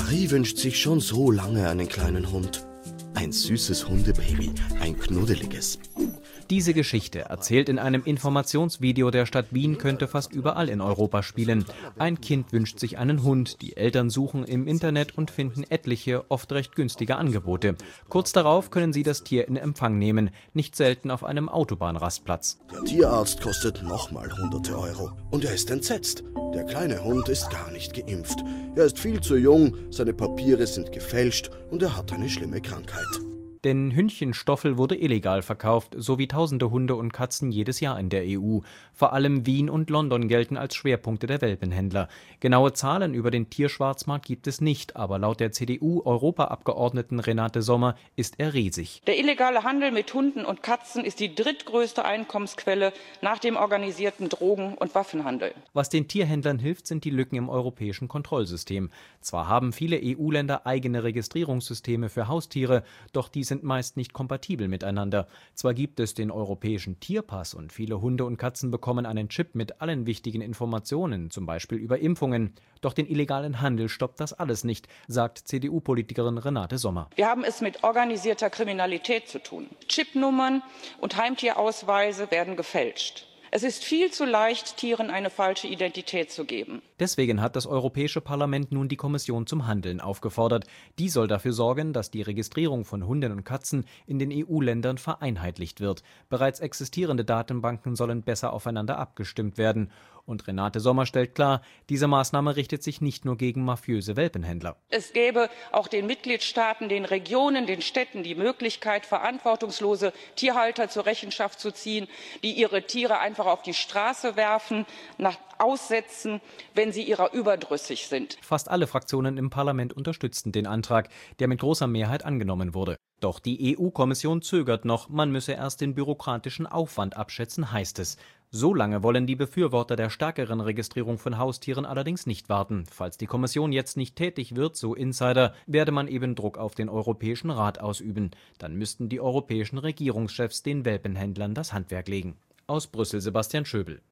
Marie wünscht sich schon so lange einen kleinen Hund. Ein süßes Hundebaby, ein knuddeliges. Diese Geschichte, erzählt in einem Informationsvideo der Stadt Wien, könnte fast überall in Europa spielen. Ein Kind wünscht sich einen Hund. Die Eltern suchen im Internet und finden etliche, oft recht günstige Angebote. Kurz darauf können sie das Tier in Empfang nehmen, nicht selten auf einem Autobahnrastplatz. Der Tierarzt kostet nochmal hunderte Euro. Und er ist entsetzt. Der kleine Hund ist gar nicht geimpft. Er ist viel zu jung, seine Papiere sind gefälscht und er hat eine schlimme Krankheit. Denn Hündchenstoffel wurde illegal verkauft, so wie tausende Hunde und Katzen jedes Jahr in der EU. Vor allem Wien und London gelten als Schwerpunkte der Welpenhändler. Genaue Zahlen über den Tierschwarzmarkt gibt es nicht, aber laut der CDU-Europaabgeordneten Renate Sommer ist er riesig. Der illegale Handel mit Hunden und Katzen ist die drittgrößte Einkommensquelle nach dem organisierten Drogen- und Waffenhandel. Was den Tierhändlern hilft, sind die Lücken im europäischen Kontrollsystem. Zwar haben viele EU-Länder eigene Registrierungssysteme für Haustiere, doch die sind meist nicht kompatibel miteinander. Zwar gibt es den europäischen Tierpass und viele Hunde und Katzen bekommen einen Chip mit allen wichtigen Informationen, zum Beispiel über Impfungen. Doch den illegalen Handel stoppt das alles nicht, sagt CDU-Politikerin Renate Sommer. Wir haben es mit organisierter Kriminalität zu tun. Chipnummern und Heimtierausweise werden gefälscht. Es ist viel zu leicht, Tieren eine falsche Identität zu geben. Deswegen hat das Europäische Parlament nun die Kommission zum Handeln aufgefordert. Die soll dafür sorgen, dass die Registrierung von Hunden und Katzen in den EU-Ländern vereinheitlicht wird. Bereits existierende Datenbanken sollen besser aufeinander abgestimmt werden. Und Renate Sommer stellt klar, diese Maßnahme richtet sich nicht nur gegen mafiöse Welpenhändler. Es gäbe auch den Mitgliedstaaten, den Regionen, den Städten die Möglichkeit, verantwortungslose Tierhalter zur Rechenschaft zu ziehen, die ihre Tiere einfach auf die Straße werfen, aussetzen, wenn sie ihrer überdrüssig sind. Fast alle Fraktionen im Parlament unterstützten den Antrag, der mit großer Mehrheit angenommen wurde. Doch die EU-Kommission zögert noch, man müsse erst den bürokratischen Aufwand abschätzen, heißt es. So lange wollen die Befürworter der stärkeren Registrierung von Haustieren allerdings nicht warten. Falls die Kommission jetzt nicht tätig wird, so Insider, werde man eben Druck auf den Europäischen Rat ausüben. Dann müssten die europäischen Regierungschefs den Welpenhändlern das Handwerk legen. Aus Brüssel Sebastian Schöbel.